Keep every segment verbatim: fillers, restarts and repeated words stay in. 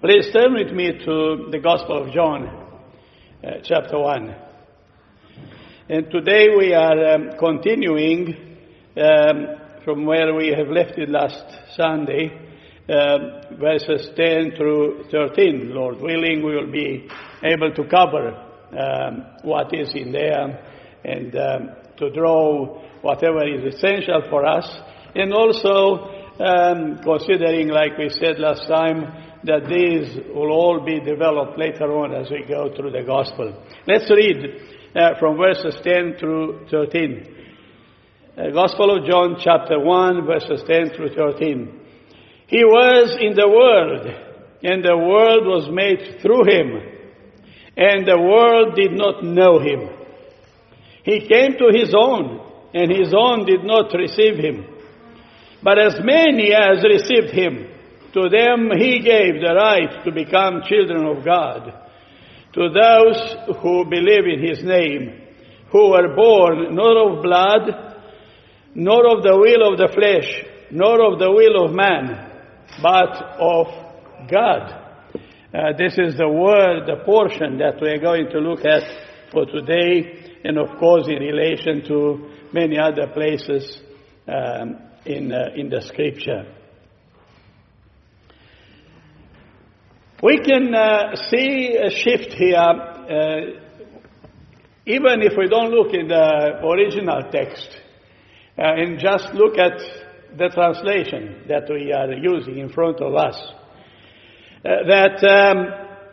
Please turn with me to the Gospel of John, uh, chapter one. And today we are um, continuing um, from where we have left it last Sunday, um, verses ten through thirteen. Lord willing, we will be able to cover um, what is in there and um, to draw whatever is essential for us. And also um, considering, like we said last time, that these will all be developed later on as we go through the Gospel. Let's read uh, from verses ten through thirteen. Uh, Gospel of John, chapter one, verses ten through thirteen. He was in the world, and the world was made through him, and the world did not know him. He came to his own, and his own did not receive him. But as many as received him, to them he gave the right to become children of God, to those who believe in his name, who were born not of blood, nor of the will of the flesh, nor of the will of man, but of God. Uh, this is the word, the portion that we are going to look at for today, and of course in relation to many other places um, in, uh, in the Scripture. We can uh, see a shift here, uh, even if we don't look in the original text, uh, and just look at the translation that we are using in front of us. Uh, that um,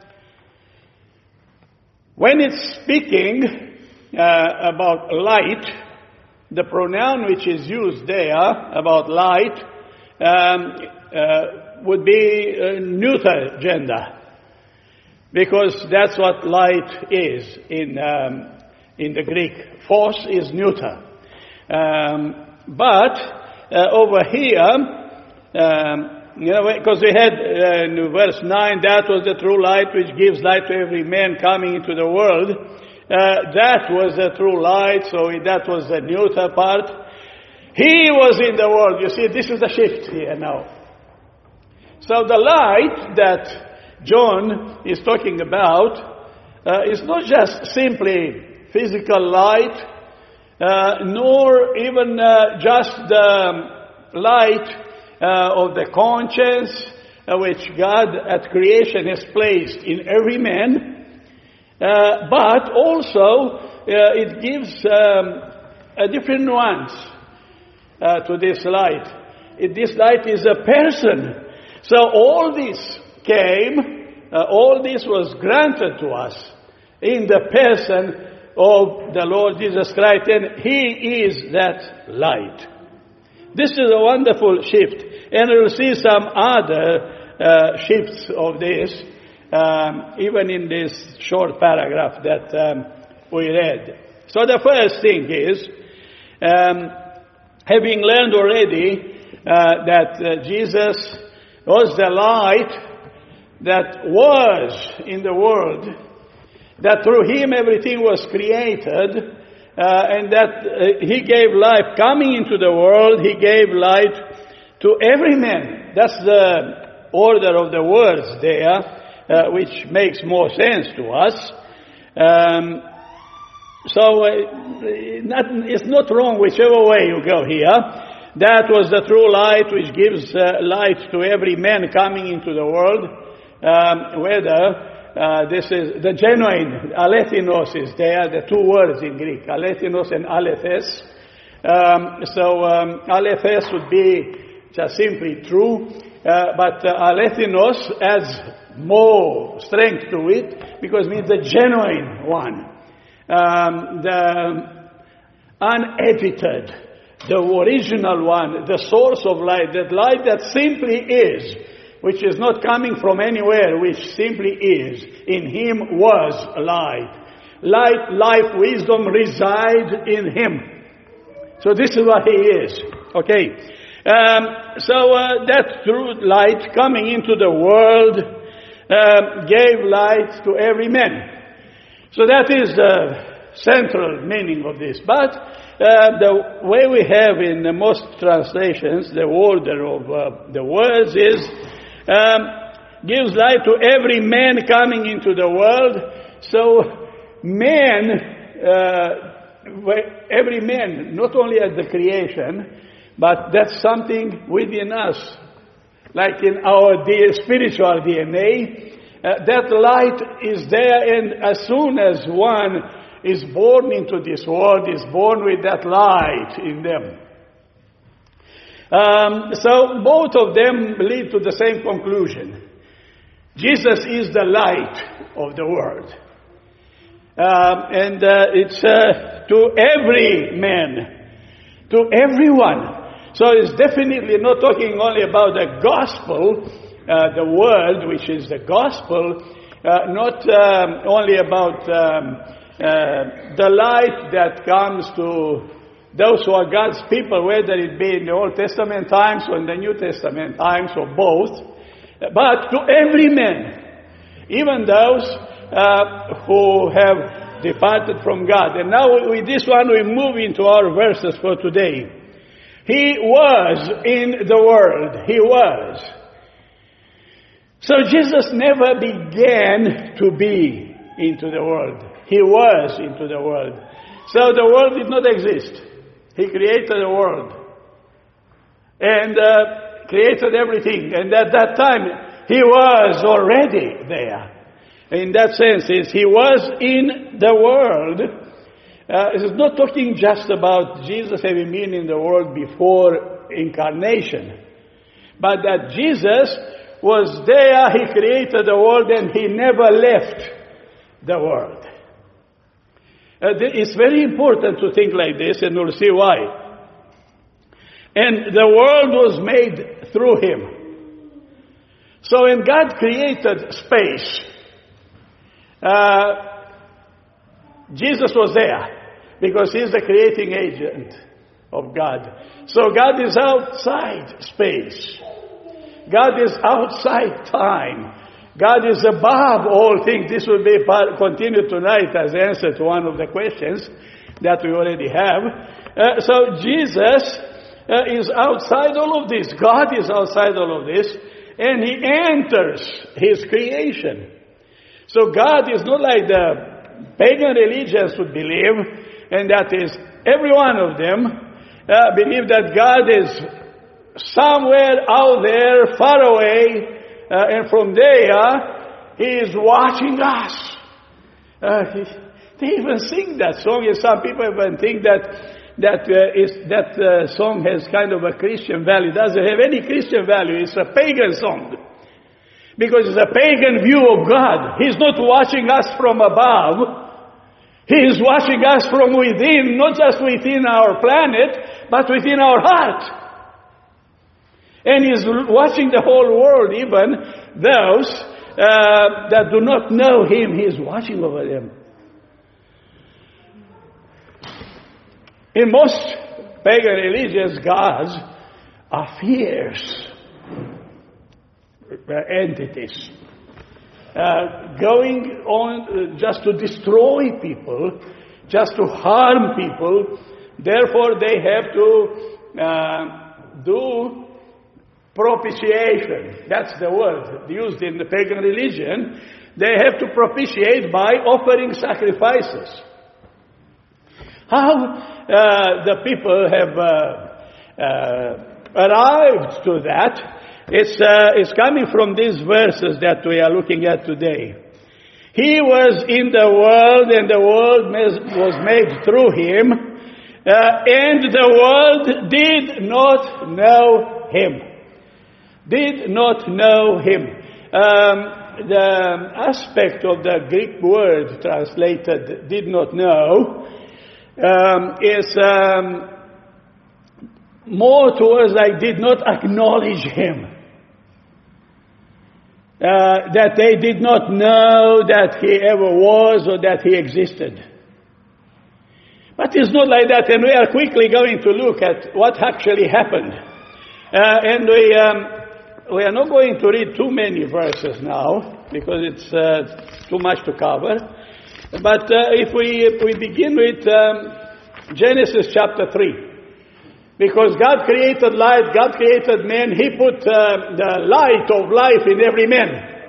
when it's speaking uh, about light, the pronoun which is used there about light um, uh, would be uh, neuter gender, because that's what light is in um, in the Greek. Phos is neuter, um, but uh, over here, um, you know, because we had uh, in verse nine, that was the true light which gives light to every man coming into the world. Uh, that was the true light, so that was the neuter part. He was in the world. You see, this is the shift here now. So the light that John is talking about uh, is not just simply physical light, uh, nor even uh, just the light uh, of the conscience uh, which God at creation has placed in every man, uh, but also uh, it gives um, a different nuance uh, to this light. It, this light is a person. So all this came, uh, all this was granted to us in the person of the Lord Jesus Christ, and He is that light. This is a wonderful shift, and we'll see some other uh, shifts of this, um, even in this short paragraph that um, we read. So the first thing is, um, having learned already uh, that uh, Jesus was the light that was in the world, that through him everything was created, uh, and that uh, he gave life coming into the world, he gave light to every man. That's the order of the words there, uh, which makes more sense to us. Um, so uh, not, it's not wrong whichever way you go here. That was the true light which gives uh, light to every man coming into the world, um, whether uh, this is the genuine, alethinos is there, the two words in Greek, alethinos and alethes. Um, so um, alethes would be just simply true, uh, but uh, alethinos adds more strength to it, because it means the genuine one, um, the unedited, the original one, the source of light, that light that simply is, which is not coming from anywhere, which simply is. In him was light. Light, life, wisdom reside in him. So this is what he is. Okay. Um, so uh, that true light coming into the world uh, gave light to every man. So that is the central meaning of this. But Uh, the way we have in most translations, the order of uh, the words is um, gives light to every man coming into the world. So man, uh, every man, not only at the creation, but that's something within us, like in our D- spiritual D N A. Uh, that light is there, and as soon as one is born into this world, is born with that light in them. Um, so both of them lead to the same conclusion. Jesus is the light of the world. Um, and uh, it's uh, to every man, to everyone. So it's definitely not talking only about the gospel, uh, the word, which is the gospel, uh, not um, only about um, uh, the light that comes to those who are God's people, whether it be in the Old Testament times or in the New Testament times, or both, but to every man, even those uh, who have departed from God. And now with this one we move into our verses for today. He was in the world. He was. So Jesus never began to be into the world. He was into the world. So the world did not exist. He created the world. And uh, created everything. And at that time, He was already there. In that sense, is He was in the world. Uh, it's not talking just about Jesus having been in the world before incarnation. But that Jesus was there, He created the world, and He never left the world. Uh, it's very important to think like this, and we'll see why. And the world was made through Him. So when God created space, uh, Jesus was there, because He's the creating agent of God. So God is outside space. God is outside time. God is above all things. This will be part, continued tonight as answer to one of the questions that we already have. Uh, so Jesus uh, is outside all of this. God is outside all of this. And He enters His creation. So God is not like the pagan religions would believe, and that is every one of them uh, believe that God is somewhere out there, far away, uh, and from there, He is watching us. Uh, he, they even sing that song, and some people even think that that uh, is, that uh, song has kind of a Christian value. It doesn't have any Christian value. It's a pagan song. Because it's a pagan view of God. He's not watching us from above. He is watching us from within, not just within our planet, but within our heart. And He's watching the whole world, even those uh, that do not know Him. He is watching over them. In most pagan religions, gods are fierce entities, uh, going on uh, just to destroy people, just to harm people. Therefore, they have to uh, do propitiation. That's the word used in the pagan religion. They have to propitiate by offering sacrifices. How uh, the people have uh, uh, arrived to that, it's, uh, it's coming from these verses that we are looking at today. He was in the world, and the world was made through Him, uh, and the world did not know Him. Did not know Him. Um, the aspect of the Greek word translated did not know um, is um, more towards like did not acknowledge Him. Uh, that they did not know that He ever was or that He existed. But it's not like that, and we are quickly going to look at what actually happened. Uh, and we um, we are not going to read too many verses now, because it's uh, too much to cover. But uh, if we if we begin with um, Genesis chapter three. Because God created light, God created man, He put uh, the light of life in every man.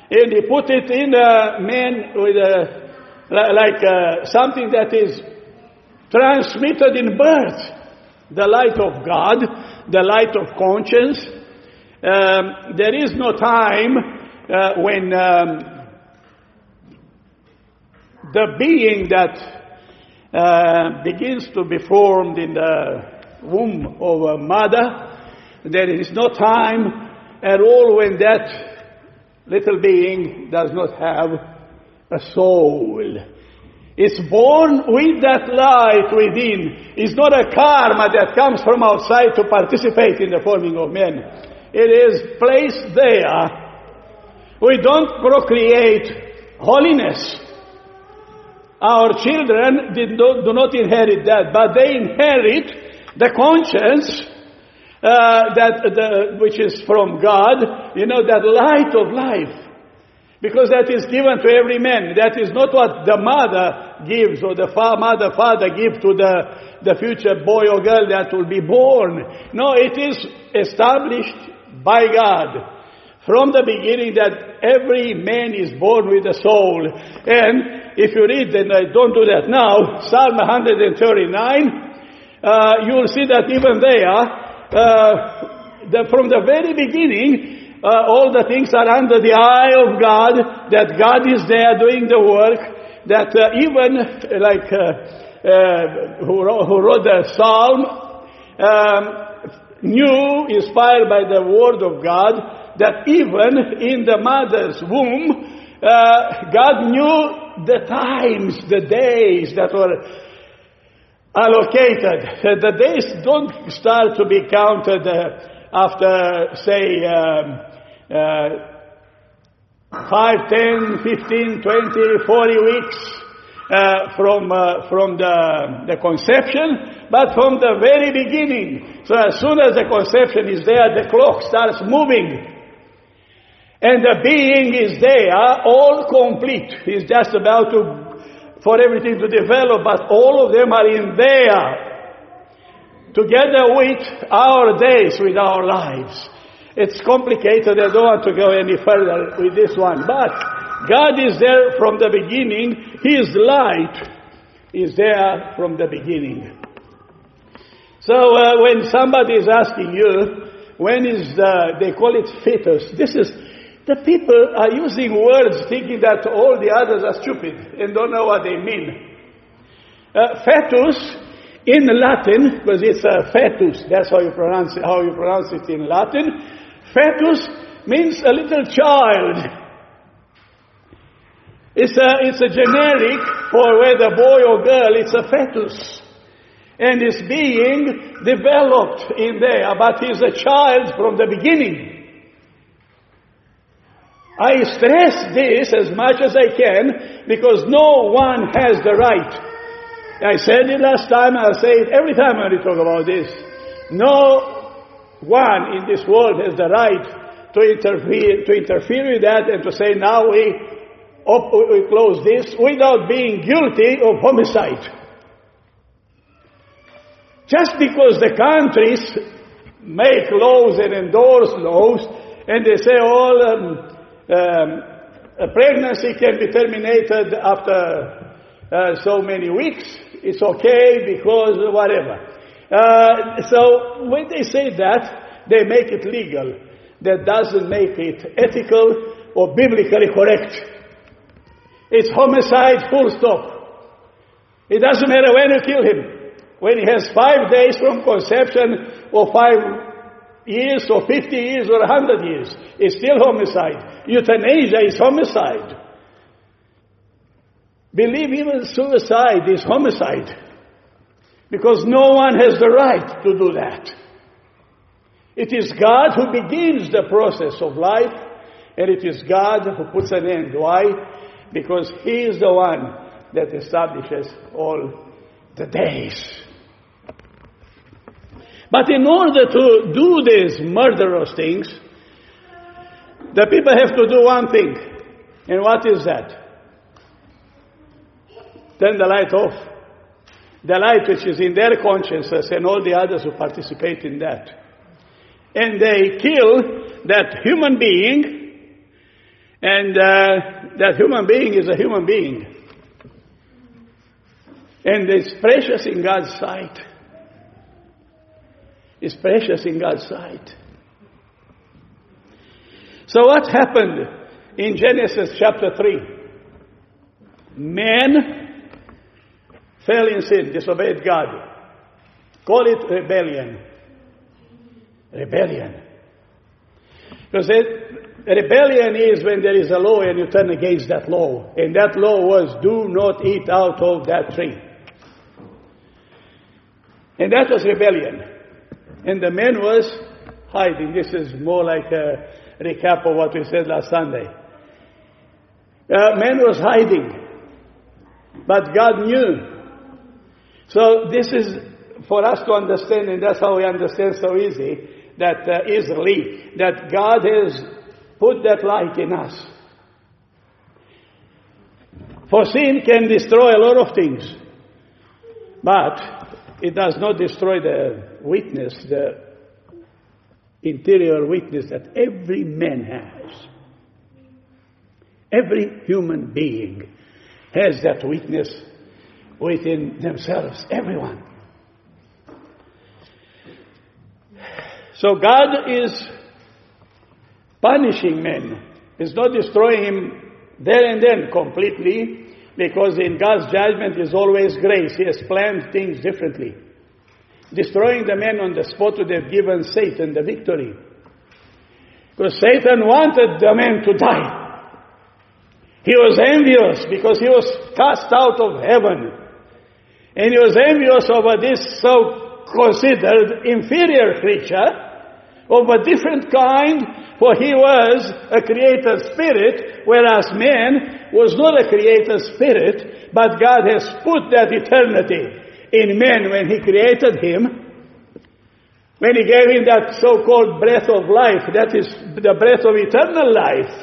And he put it in a man with a, like uh, something that is transmitted in birth. The light of God, the light of conscience. Um, there is no time uh, when um, the being that uh, begins to be formed in the womb of a mother, there is no time at all when that little being does not have a soul. It's born with that light within. It's not a karma that comes from outside to participate in the forming of men. It is placed there. We don't procreate holiness. Our children did not, do not inherit that, but they inherit the conscience uh, that the, which is from God, you know, that light of life. Because that is given to every man. That is not what the mother gives or the fa- mother, father give to the, the future boy or girl that will be born. No, it is established by God from the beginning that every man is born with a soul. And if you read, and I don't do that now, Psalm one thirty-nine, uh, you will see that even there, uh, the, from the very beginning, Uh, all the things are under the eye of God, that God is there doing the work, that uh, even like uh, uh, who, wrote, who wrote the Psalm um, knew, inspired by the word of God, that even in the mother's womb, uh, God knew the times, the days that were allocated. The days don't start to be counted uh, after, say, um, uh, five, ten, fifteen, twenty, forty weeks uh, from uh, from the, the conception, but from the very beginning. So as soon as the conception is there, the clock starts moving. And the being is there, all complete. He's just about to, for everything to develop, but all of them are in there. Together with our days, with our lives. It's complicated. I don't want to go any further with this one. But God is there from the beginning. His light is there from the beginning. So uh, when somebody is asking you, when is the, they call it fetus. This is, the people are using words thinking that all the others are stupid and don't know what they mean. Uh, fetus, in Latin, because it's a fetus, that's how you pronounce it, how you pronounce it in Latin. Fetus means a little child. It's a, it's a generic for whether boy or girl, it's a fetus. And it's being developed in there, but he's a child from the beginning. I stress this as much as I can, because no one has the right. I said it last time, I'll say it every time when we talk about this. No one in this world has the right to interfere, to interfere with that and to say now we, op- we close this without being guilty of homicide. Just because the countries make laws and endorse laws and they say all um, um, a pregnancy can be terminated after uh, so many weeks, it's okay because whatever. Uh, so when they say that, they make it legal. That doesn't make it ethical or biblically correct. It's homicide, full stop. It doesn't matter when you kill him. When he has five days from conception, or five years, or fifty years, or a hundred years, it's still homicide. Euthanasia is homicide. Believe even suicide is homicide. Because no one has the right to do that. It is God who begins the process of life, and it is God who puts an end. Why? Because He is the one that establishes all the days. But in order to do these murderous things, the people have to do one thing. And what is that? Turn the light off. The light which is in their consciousness and all the others who participate in that. And they kill that human being, And uh, that human being is a human being. And it's precious in God's sight. It's precious in God's sight. So what happened in Genesis chapter three? Man fell in sin, disobeyed God. Call it rebellion. Rebellion. Because it, rebellion is when there is a law and you turn against that law. And that law was, do not eat out of that tree. And that was rebellion. And the man was hiding. This is more like a recap of what we said last Sunday. Uh, man was hiding. But God knew. So this is for us to understand, and that's how we understand so easy, that uh, easily, that God has put that light in us. For sin can destroy a lot of things. But it does not destroy the witness, the interior witness that every man has. Every human being has that witness within themselves. Everyone. So God is punishing men. He's not destroying him there and then completely, because in God's judgment is always grace. He has planned things differently. Destroying the man on the spot would have given Satan the victory. Because Satan wanted the man to die. He was envious because he was cast out of heaven. And he was envious over this so-considered inferior creature of a different kind, for he was a created spirit, whereas man was not a created spirit, but God has put that eternity in man when he created him. When he gave him that so-called breath of life, that is the breath of eternal life.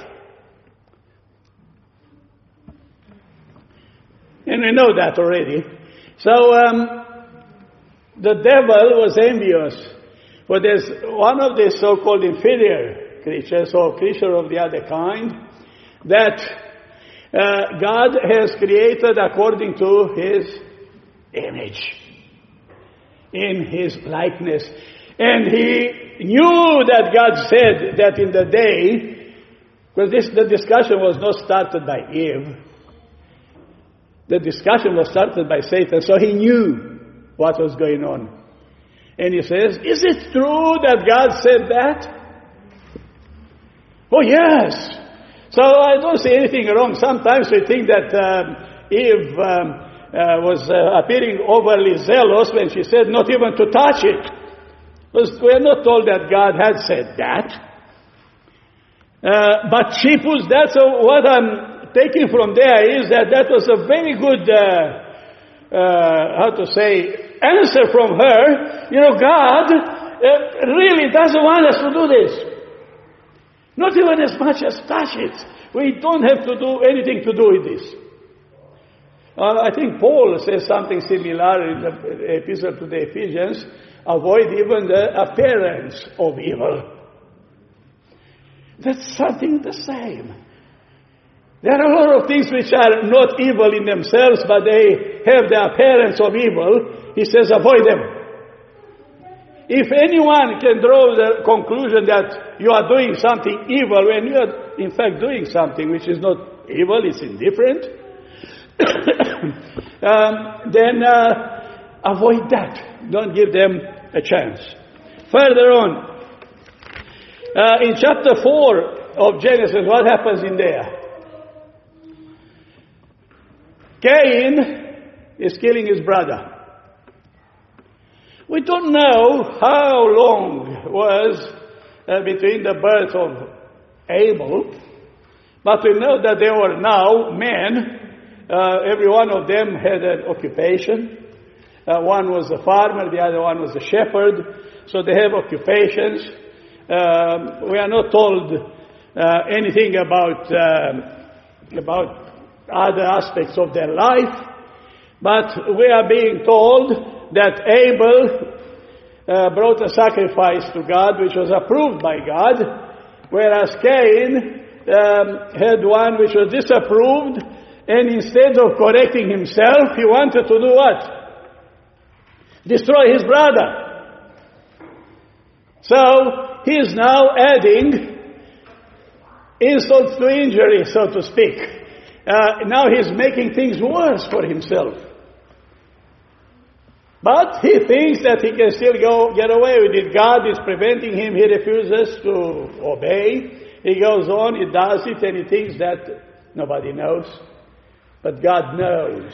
And we know that already. So um, the devil was envious. But there's one of these so-called inferior creatures, or creature of the other kind, that uh, God has created according to his image, in his likeness. And he knew that God said that in the day, because this, the discussion was not started by Eve, the discussion was started by Satan, so he knew what was going on. And he says, is it true that God said that? Oh, yes. So I don't see anything wrong. Sometimes we think that um, Eve um, uh, was uh, appearing overly zealous when she said not even to touch it. Because we are not told that God had said that. Uh, but she puts that. So what I'm taking from there is that that was a very good, uh, uh, how to say, answer from her. You know, God uh, really doesn't want us to do this. Not even as much as touch it. We don't have to do anything to do with this. Uh, I think Paul says something similar in the epistle to the Ephesians. Avoid even the appearance of evil. That's something the same. There are a lot of things which are not evil in themselves, but they have the appearance of evil. He says, avoid them. If anyone can draw the conclusion that you are doing something evil when you are in fact doing something which is not evil, it's indifferent, um, then uh, avoid that. Don't give them a chance. Further on, uh, in chapter four of Genesis, what happens in there? Cain is killing his brother. We don't know how long was uh, between the birth of Abel, but we know that they were now men. Uh, every one of them had an occupation. Uh, one was a farmer, the other one was a shepherd. So they have occupations. Um, we are not told uh, anything about um, about other aspects of their life, but we are being told that Abel uh, brought a sacrifice to God which was approved by God, whereas Cain um, had one which was disapproved, and instead of correcting himself, he wanted to do what? Destroy his brother. So he is now adding insult to injury, so to speak. Uh, now he's making things worse for himself. But he thinks that he can still go get away with it. God is preventing him. He refuses to obey. He goes on, he does it, and he thinks that nobody knows. But God knows.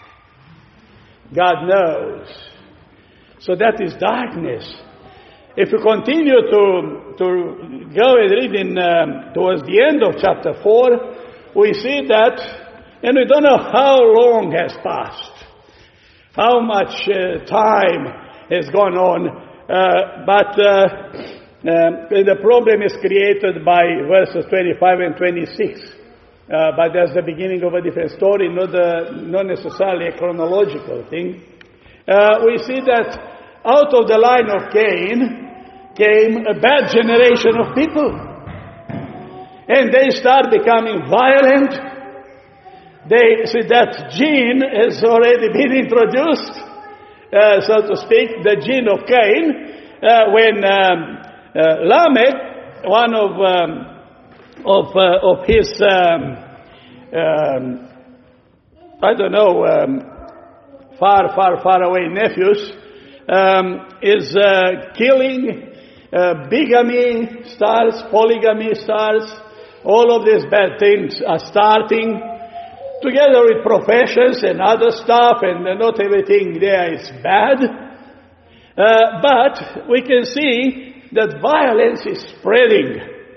God knows. So that is darkness. If we continue to, to go and read in, um, towards the end of chapter four, we see that, and we don't know how long has passed. How much uh, time has gone on, uh, but uh, um, the problem is created by verses twenty-five and twenty-six. Uh, but that's the beginning of a different story, not, the, not necessarily a chronological thing. Uh, we see that out of the line of Cain came a bad generation of people. And they start becoming violent. They see that gene has already been introduced, uh, so to speak, the gene of Cain, uh, when um, uh, Lamech, one of um, of uh, of his, um, um, I don't know, um, far, far, far away nephews, um, is uh, killing, uh, bigamy starts, polygamy starts, all of these bad things are starting. Together with professions and other stuff, and not everything there is bad. Uh, but we can see that violence is spreading.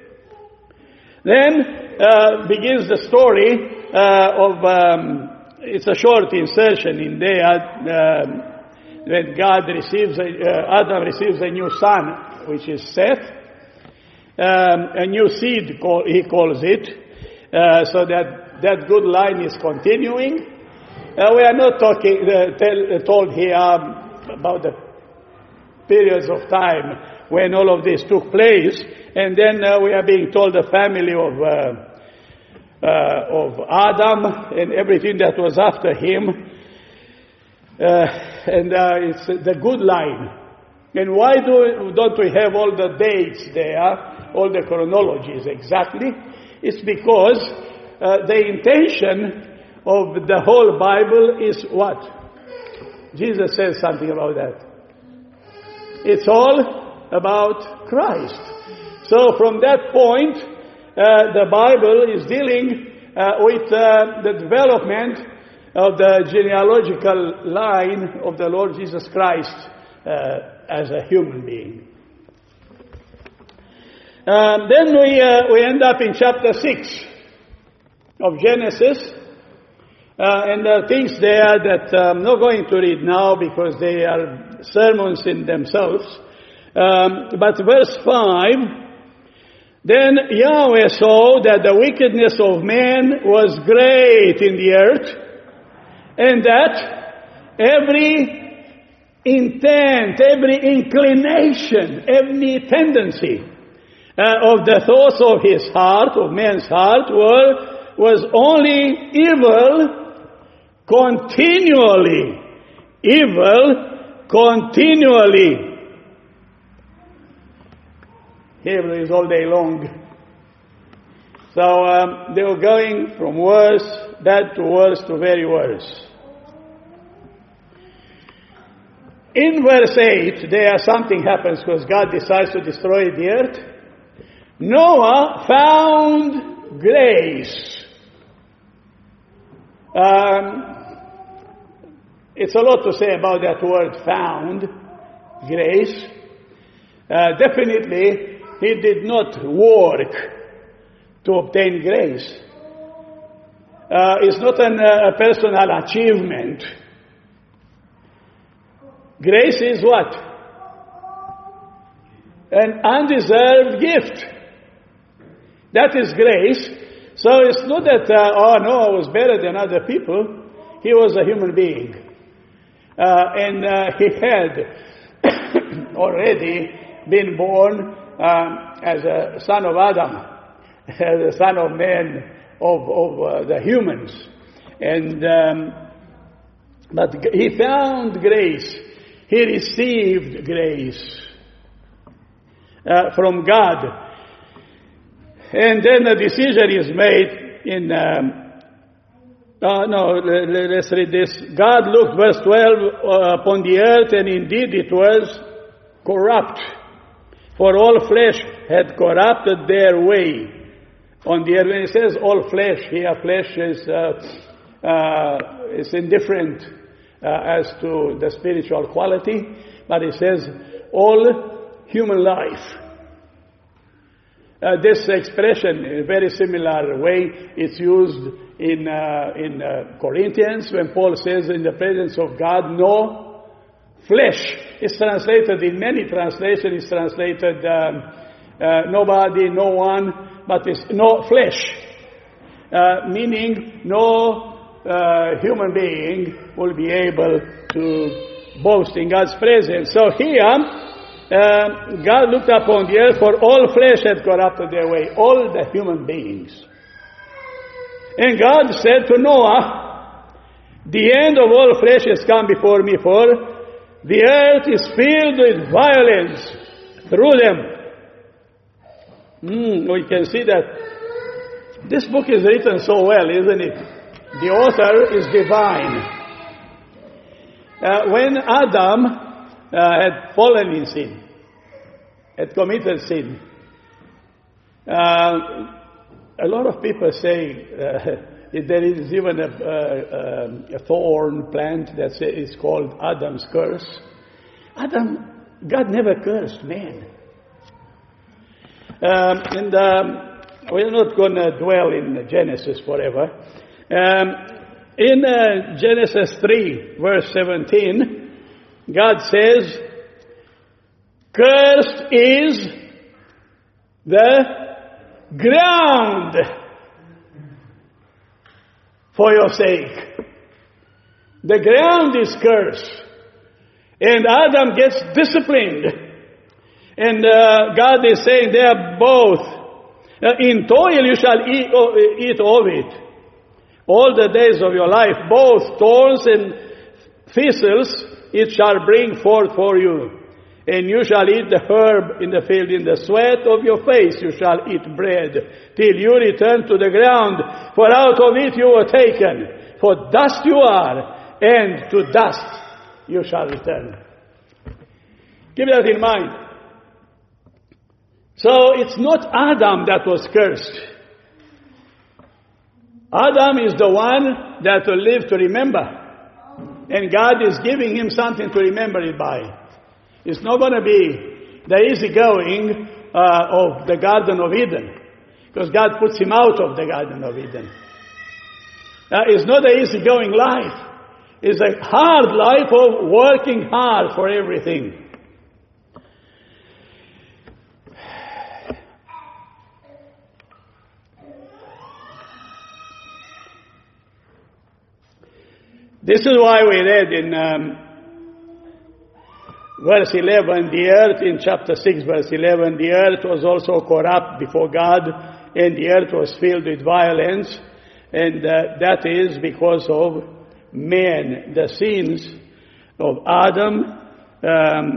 Then uh, begins the story uh, of, um, it's a short insertion in there, uh, when God receives, a, uh, Adam receives a new son, which is Seth. Um, a new seed, call, he calls it, uh, so that that good line is continuing. Uh, we are not talking uh, tell, uh, told here um, about the periods of time when all of this took place, and then uh, we are being told the family of uh, uh, of Adam and everything that was after him, uh, and uh, it's the good line. And why do don't we have all the dates there, all the chronologies exactly? It's because Uh, the intention of the whole Bible is what? Jesus says something about that. It's all about Christ. So from that point, uh, the Bible is dealing uh, with uh, the development of the genealogical line of the Lord Jesus Christ uh, as a human being. Um, then we, uh, we end up in chapter six. Of Genesis, uh, and there are things there that I'm not going to read now because they are sermons in themselves. Um, but verse five, then Yahweh saw that the wickedness of man was great in the earth, and that every intent, every inclination, every tendency uh, of the thoughts of his heart, of man's heart, were was only evil continually. Evil continually. Hebrew is all day long. So um, they were going from worse, bad to worse to very worse. In verse eight, there something happens because God decides to destroy the earth. Noah found grace. Um, it's a lot to say about that word found, grace. Uh, definitely, he did not work to obtain grace. Uh, it's not an, uh, a personal achievement. Grace is what? An undeserved gift. That is grace. So it's not that, uh, oh, Noah was better than other people. He was a human being. Uh, and uh, he had already been born um, as a son of Adam. the Son of Man of, of uh, the humans. And um, but he found grace. He received grace uh, from God. And then a decision is made in, um, uh, no, let's read this. God looked, verse twelve, uh, upon the earth, and indeed it was corrupt, for all flesh had corrupted their way. On the earth, when it says all flesh, here flesh is, uh, uh, is indifferent uh, as to the spiritual quality, but it says all human life. Uh, this expression, in a very similar way, it's used in uh, in uh, Corinthians when Paul says, in the presence of God, no flesh. It's translated in many translations. It's translated um, uh, nobody, no one, but it's no flesh, uh, meaning no uh, human being will be able to boast in God's presence. So here, Uh, God looked upon the earth, for all flesh had corrupted their way, all the human beings. And God said to Noah, the end of all flesh has come before me, for the earth is filled with violence through them. Mm, we can see that this book is written so well, isn't it? The author is divine. Uh, when Adam Uh, had fallen in sin, had committed sin. Uh, a lot of people say uh, there is even a, a, a thorn plant that is called Adam's curse. Adam, God never cursed man. Um, and um, we're not going to dwell in Genesis forever. Um, in uh, Genesis three, verse seventeen, God says, cursed is the ground for your sake. The ground is cursed. And Adam gets disciplined. And uh, God is saying they are both. Uh, in toil you shall eat, oh, eat of it. All the days of your life, both thorns and thistles, it shall bring forth for you. And you shall eat the herb in the field. In the sweat of your face you shall eat bread, till you return to the ground. For out of it you were taken. For dust you are, and to dust you shall return. Keep that in mind. So it's not Adam that was cursed. Adam is the one that will live to remember. And God is giving him something to remember it by. It's not going to be the easy going uh, of the Garden of Eden, because God puts him out of the Garden of Eden. Uh, it's not an easy going life. It's a hard life of working hard for everything. This is why we read in um, verse eleven, the earth, in chapter six, verse eleven, the earth was also corrupt before God, and the earth was filled with violence, and uh, that is because of man. The sins of Adam, um,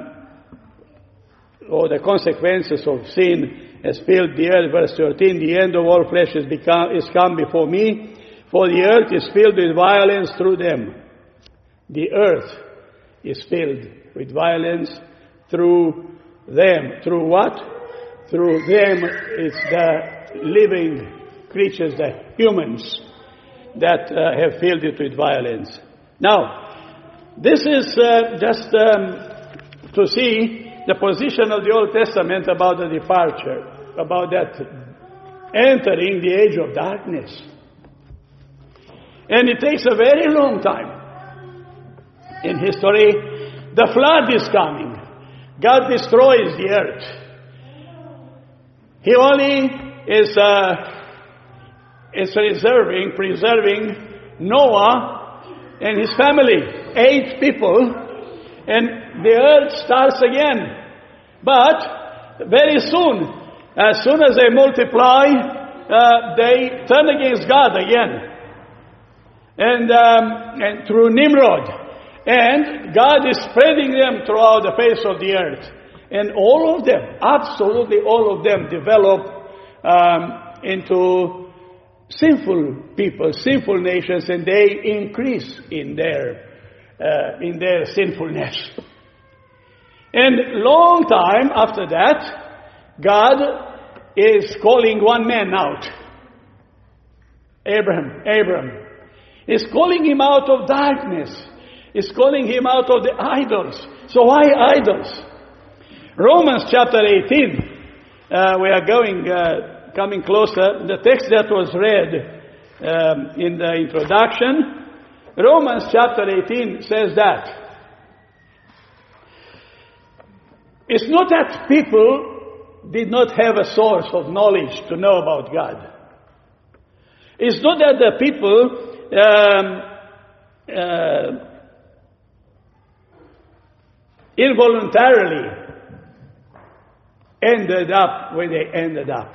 or the consequences of sin, has filled the earth. Verse thirteen, the end of all flesh is, become, is come before me, for the earth is filled with violence through them. The earth is filled with violence through them. Through what? Through them, it's the living creatures, the humans, that uh, have filled it with violence. Now, this is uh, just um, to see the position of the Old Testament about the departure, about that entering the age of darkness. And it takes a very long time. In history, the flood is coming. God destroys the earth. He only is, uh, is preserving, preserving Noah and his family, eight people, and the earth starts again. But very soon, as soon as they multiply, uh, they turn against God again. And, um, and through Nimrod. And God is spreading them throughout the face of the earth. And all of them, absolutely all of them, develop um, into sinful people, sinful nations, and they increase in their uh, in their sinfulness. And long time after that, God is calling one man out, Abraham. Abraham. He's calling him out of darkness. He's calling him out of the idols. So why idols? Romans chapter eighteen. Uh, we are going, uh, coming closer. The text that was read um, in the introduction, Romans chapter eighteen says that it's not that people did not have a source of knowledge to know about God. It's not that the people um, uh, involuntarily ended up where they ended up.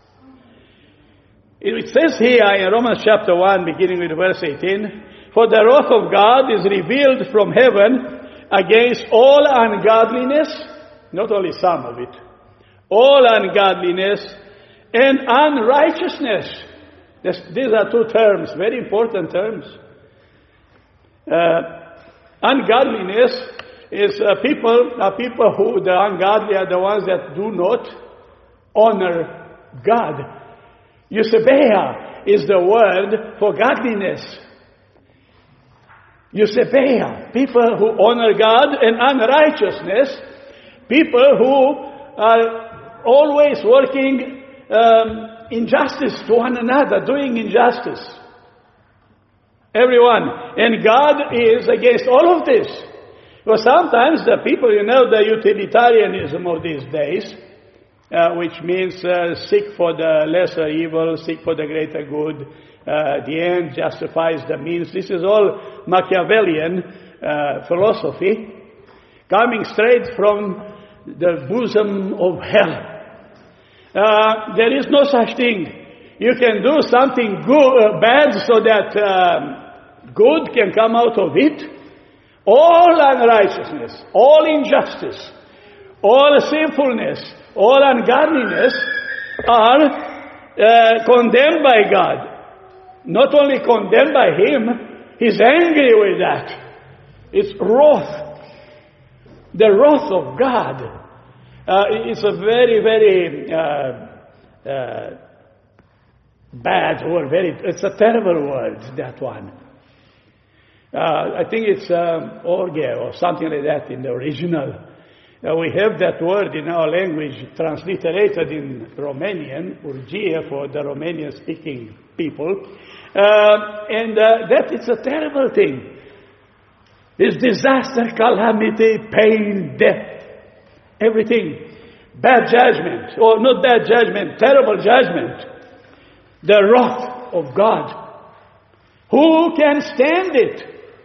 It says here in Romans chapter one, beginning with verse eighteen, "For the wrath of God is revealed from heaven against all ungodliness," not only some of it, "all ungodliness and unrighteousness." This, these are two terms, very important terms. Uh, ungodliness is uh, people, are people who, the ungodly are the ones that do not honor God. Eusebeia is the word for godliness. Eusebeia, people who honor God, and unrighteousness, people who are always working um, injustice to one another, doing injustice. Everyone. And God is against all of this. Well, sometimes the people, you know, the utilitarianism of these days, uh, which means uh, seek for the lesser evil, seek for the greater good, uh, the end justifies the means. This is all Machiavellian uh, philosophy, coming straight from the bosom of hell. Uh, there is no such thing. You can do something good, uh, bad so that um, good can come out of it. All unrighteousness, all injustice, all sinfulness, all ungodliness are uh, condemned by God. Not only condemned by Him, He's angry with that. It's wrath. The wrath of God. Uh, it's a very, very uh, uh, bad word. Very, it's a terrible word, that one. Uh, I think it's um, orge or something like that in the original. Uh, we have that word in our language transliterated in Romanian, urgie for the Romanian-speaking people. Uh, and uh, that is a terrible thing. It's disaster, calamity, pain, death. Everything. Bad judgment, or not bad judgment, terrible judgment. The wrath of God. Who can stand it?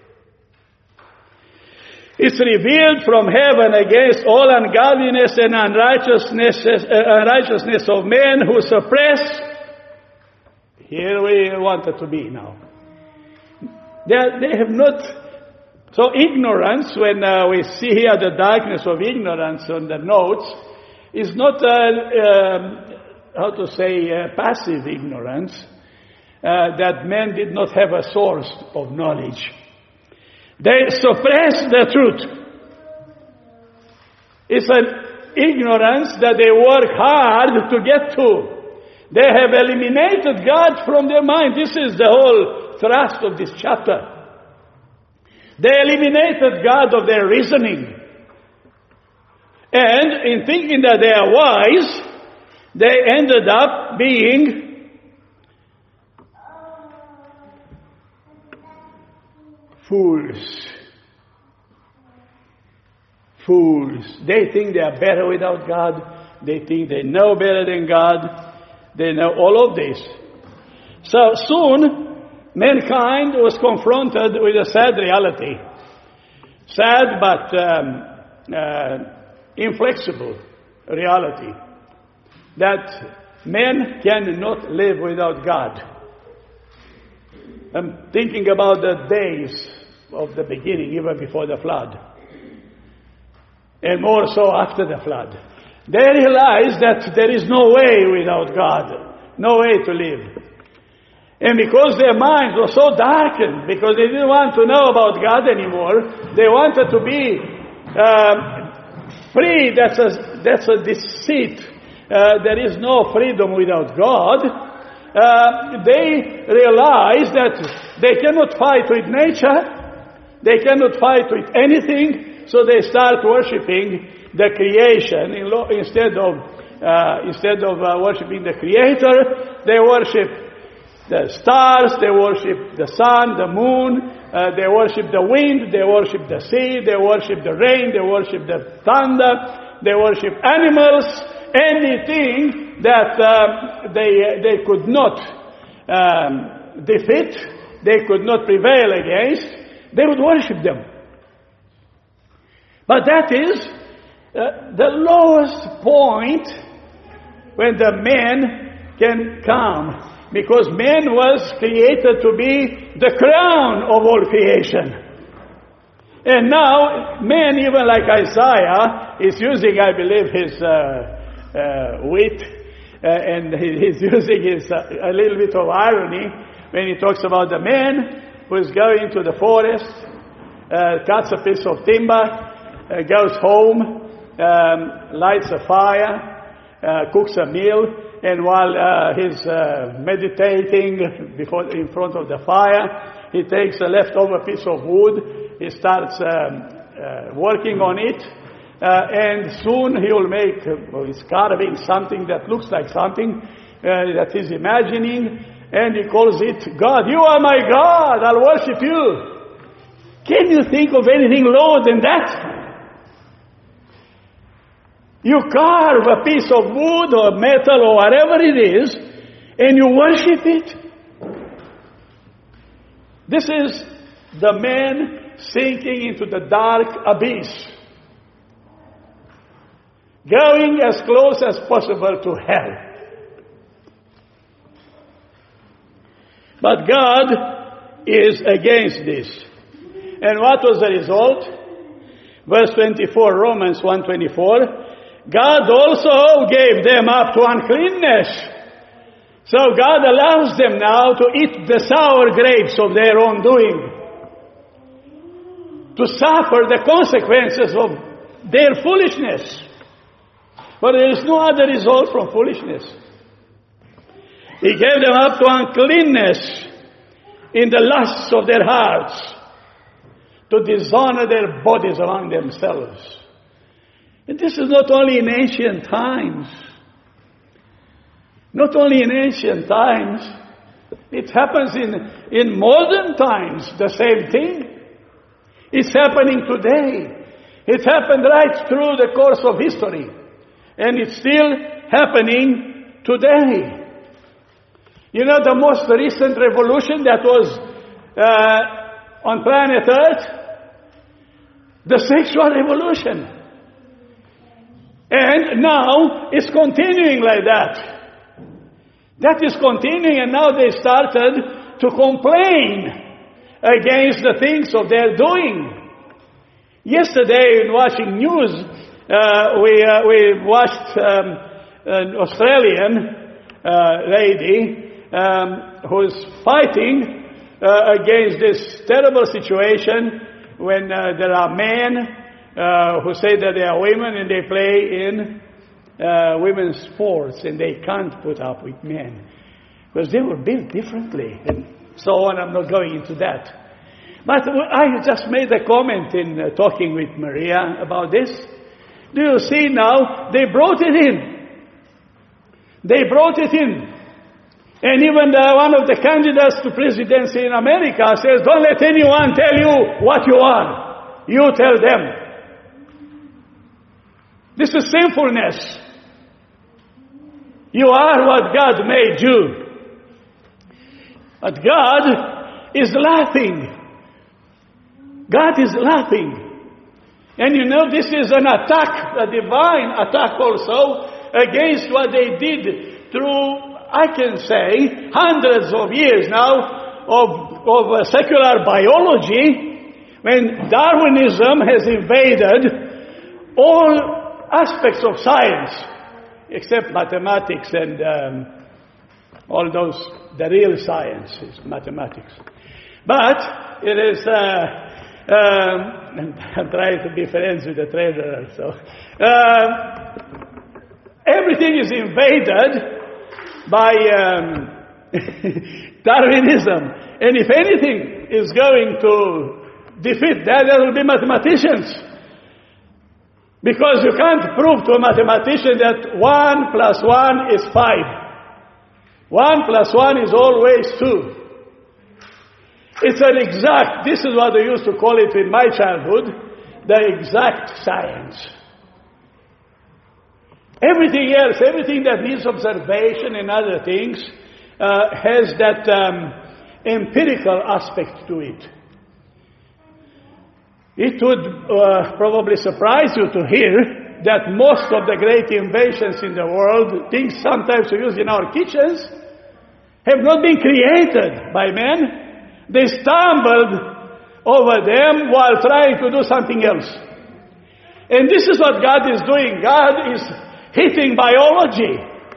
It's revealed from heaven against all ungodliness and unrighteousness, uh, unrighteousness of men who suppress. Here we wanted to be now. They, they have not. So ignorance, when uh, we see here the darkness of ignorance on the notes, is not, uh, um, how to say, uh, passive ignorance, uh, that men did not have a source of knowledge. They suppress the truth. It's an ignorance that they work hard to get to. They have eliminated God from their mind. This is the whole thrust of this chapter. They eliminated God of their reasoning. And in thinking that they are wise, they ended up being fools. Fools. They think they are better without God. They think they know better than God. They know all of this. So soon, mankind was confronted with a sad reality. Sad but um, uh, inflexible reality. That man cannot live without God. I'm thinking about the days of the beginning, even before the flood. And more so after the flood. They realized that there is no way without God. No way to live. And because their minds were so darkened, because they didn't want to know about God anymore, they wanted to be um, free. That's a, that's a deceit. Uh, there is no freedom without God. Uh, they realize that they cannot fight with nature. They cannot fight with anything. So they start worshiping the creation instead of uh, instead of uh, worshiping the Creator. They worship the stars, they worship the sun, the moon, uh, they worship the wind, they worship the sea, they worship the rain, they worship the thunder, they worship animals, anything that um, they, they could not um, defeat, they could not prevail against, they would worship them. But that is uh, the lowest point when the man can come. Because man was created to be the crown of all creation. And now, man, even like Isaiah, is using, I believe, his uh, uh, wit, uh, and he, he's using his, uh, a little bit of irony when he talks about the man who is going to the forest, uh, cuts a piece of timber, uh, goes home, um, lights a fire, uh, cooks a meal, and while uh, he's uh, meditating before, in front of the fire, he takes a leftover piece of wood, he starts um, uh, working on it, uh, and soon he will make, uh, he's carving something that looks like something uh, that he's imagining, and he calls it God. You are my God, I'll worship you. Can you think of anything lower than that? You carve a piece of wood or metal or whatever it is, and you worship it. This is the man sinking into the dark abyss, going as close as possible to hell. But God is against this. And what was the result? Verse twenty-four, Romans one twenty-four. God also gave them up to uncleanness. So God allows them now to eat the sour grapes of their own doing, to suffer the consequences of their foolishness. But there is no other result from foolishness. He gave them up to uncleanness in the lusts of their hearts, to dishonor their bodies among themselves. And this is not only in ancient times. Not only in ancient times. It happens in, in modern times, the same thing. It's happening today. It happened right through the course of history. And it's still happening today. You know the most recent revolution that was uh, on planet Earth? The sexual revolution. And now it's continuing like that. That is continuing, and now they started to complain against the things of their doing. Yesterday, in watching news, uh, we uh, we watched um, an Australian uh, lady um, who's fighting uh, against this terrible situation when uh, there are men Uh, who say that they are women and they play in uh, women's sports and they can't put up with men because they were built differently and so on. I'm not going into that. But I just made a comment in uh, talking with Maria about this. Do you see now? They brought it in. They brought it in. And even the, one of the candidates to presidency in America says, don't let anyone tell you what you are. You tell them. This is sinfulness. You are what God made you. But God is laughing. God is laughing. And you know, this is an attack, a divine attack also, against what they did through, I can say, hundreds of years now of, of uh, secular biology, when Darwinism has invaded all aspects of science, except mathematics and um, all those, the real science is mathematics. But it is, uh, um, I'm trying to be friends with the treasurer, so. Uh, everything is invaded by um, Darwinism. And if anything is going to defeat that, there will be mathematicians. Because you can't prove to a mathematician that one plus one is five. One plus one is always two. It's an exact, this is what they used to call it in my childhood, the exact science. Everything else, everything that needs observation and other things, uh, has that um, empirical aspect to it. It would uh, probably surprise you to hear that most of the great inventions in the world, things sometimes we use in our kitchens, have not been created by men. They stumbled over them while trying to do something else. And this is what God is doing. God is hitting biology.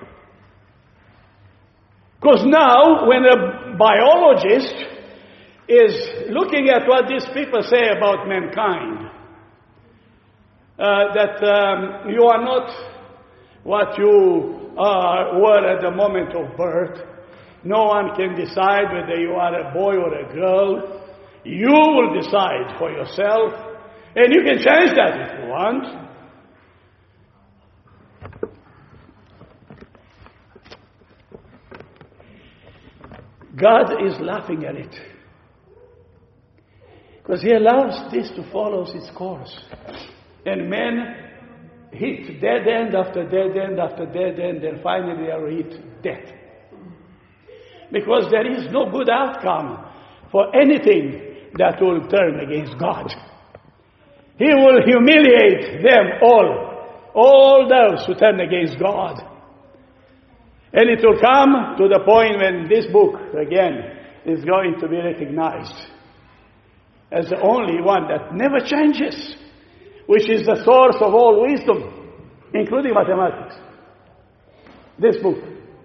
Because now, when a biologist is looking at what these people say about mankind, uh, that um, you are not what you are, were at the moment of birth. No one can decide whether you are a boy or a girl. You will decide for yourself, and you can change that if you want. God is laughing at it. Because He allows this to follow its course. And men hit dead end after dead end after dead end, and finally they are hit death. Because there is no good outcome for anything that will turn against God. He will humiliate them all, all those who turn against God. And it will come to the point when this book, again, is going to be recognized as the only one that never changes, which is the source of all wisdom, including mathematics. This book.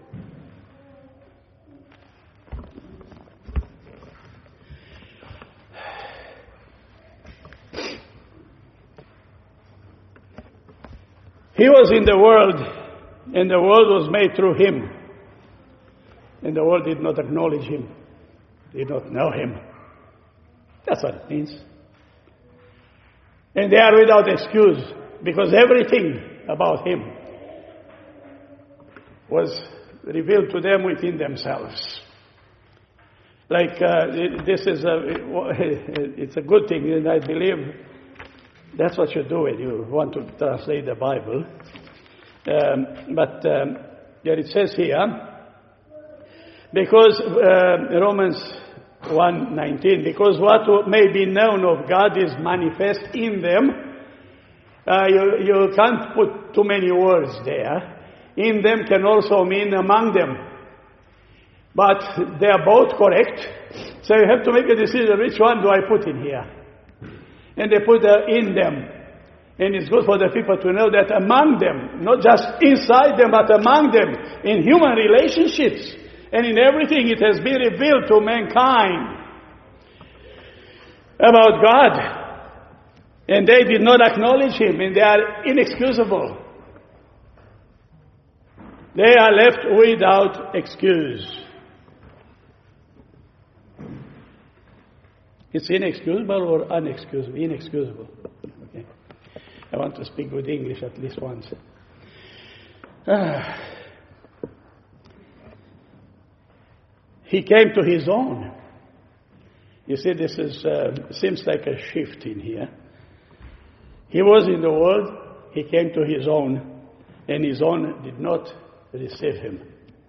He was in the world, and the world was made through Him. And the world did not acknowledge Him, did not know Him. That's what it means. And they are without excuse, because everything about Him was revealed to them within themselves. Like, uh, this is a, it's a good thing, and I believe that's what you do when you want to translate the Bible. Um, but um, there it says here, because uh, Romans one nineteen, because what may be known of God is manifest in them. Uh, you, you can't put too many words there. In them can also mean among them. But they are both correct. So you have to make a decision, which one do I put in here? And they put uh, in them. And it's good for the people to know that among them, not just inside them, but among them, in human relationships and in everything, it has been revealed to mankind about God. And they did not acknowledge Him, and they are inexcusable. They are left without excuse. It's inexcusable or unexcusable? Inexcusable. Okay. I want to speak good English at least once. Ah. He came to His own. You see, this is uh, seems like a shift in here. He was in the world, He came to His own, and His own did not receive Him.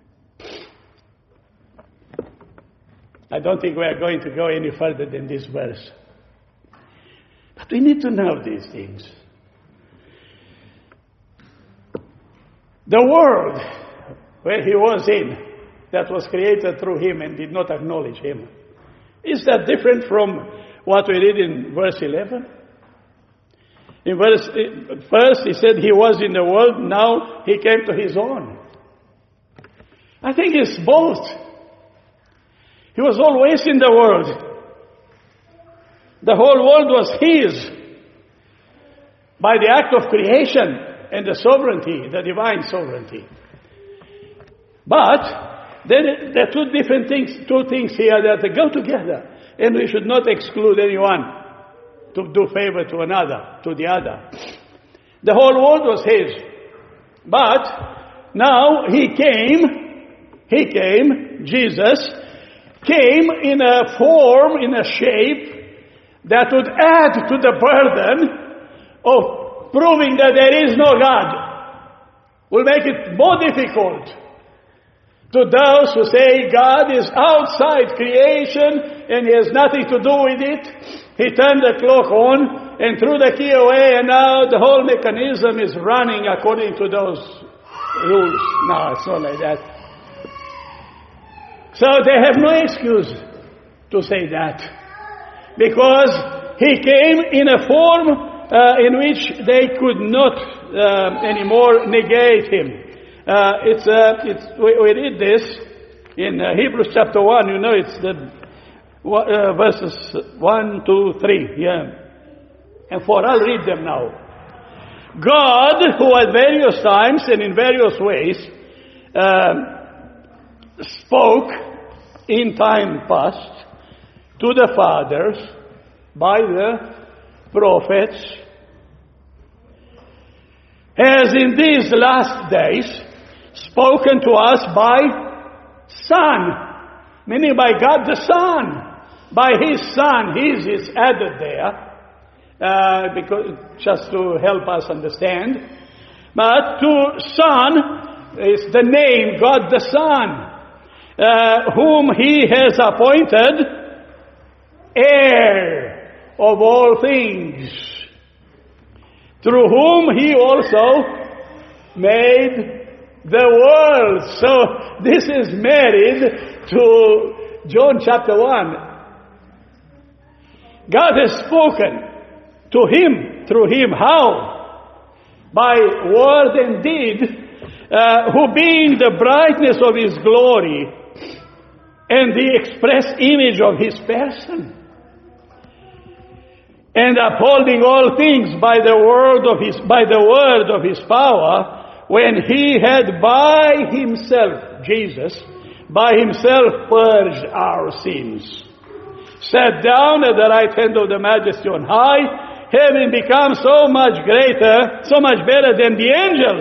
I don't think we are going to go any further than this verse. But we need to know these things. The world where he was in, that was created through him and did not acknowledge him. Is that different from what we read in verse eleven? In verse first, he said he was in the world, now he came to his own. I think it's both. He was always in the world. The whole world was his by the act of creation and the sovereignty, the divine sovereignty. But then there are two different things, two things here that go together, and we should not exclude anyone to do favor to another, to the other. The whole world was his, but now he came, he came, Jesus came in a form, in a shape that would add to the burden of proving that there is no God. Will make it more difficult to those who say God is outside creation and he has nothing to do with it. He turned the clock on and threw the key away, and now the whole mechanism is running according to those rules. No, it's not like that. So they have no excuse to say that, because he came in a form uh, in which they could not uh, anymore negate him. Uh, it's, uh, it's, we, we read this in uh, Hebrews chapter one, you know, it's the uh, verses one, two, three, yeah. And four, I'll read them now. God, who at various times and in various ways uh, spoke in time past to the fathers by the prophets, has in these last days spoken to us by Son, meaning by God the Son, by His Son. His is added there, uh, because just to help us understand. But to Son is the name, God the Son, uh, whom He has appointed heir of all things, through whom He also made the world. So this is married to John chapter one. God has spoken to him, through him. How? By word and deed, uh, who being the brightness of his glory and the express image of his person, and upholding all things by the word of his by the word of his power, when he had by himself, Jesus, by himself purged our sins, sat down at the right hand of the Majesty on high, having become so much greater, so much better than the angels,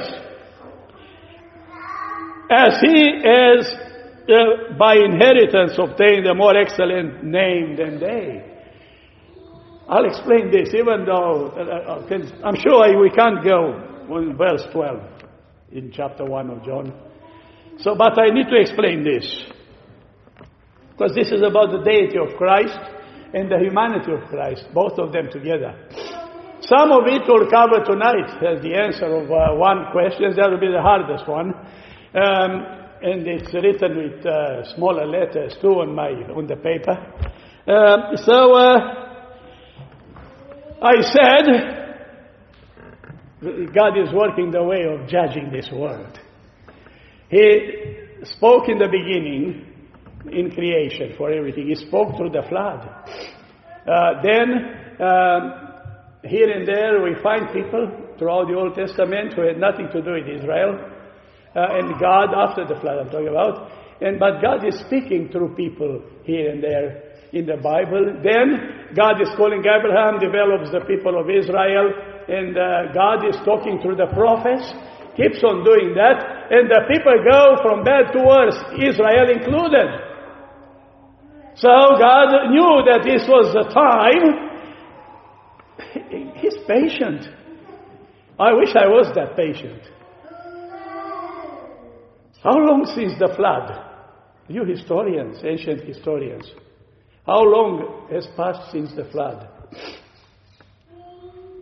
as he has uh, by inheritance obtained a more excellent name than they. I'll explain this, even though uh, uh, can, I'm sure we can't go on verse twelve in chapter one of John. So, but I need to explain this, because this is about the deity of Christ and the humanity of Christ, both of them together. Some of it will cover tonight as the answer of uh, one question. That will be the hardest one, um, and it's written with uh, smaller letters too on my on the paper. Uh, so. Uh, I said, God is working the way of judging this world. He spoke in the beginning, in creation, for everything. He spoke through the flood. Uh, then, um, here and there, we find people throughout the Old Testament who had nothing to do with Israel. Uh, and God, after the flood I'm talking about. And But God is speaking through people here and there in the Bible. Then God is calling Abraham, develops the people of Israel, and uh, God is talking through the prophets, keeps on doing that, and the people go from bad to worse, Israel included. So God knew that this was the time. He's patient. I wish I was that patient. How long since the flood? You historians, ancient historians, how long has passed since the flood?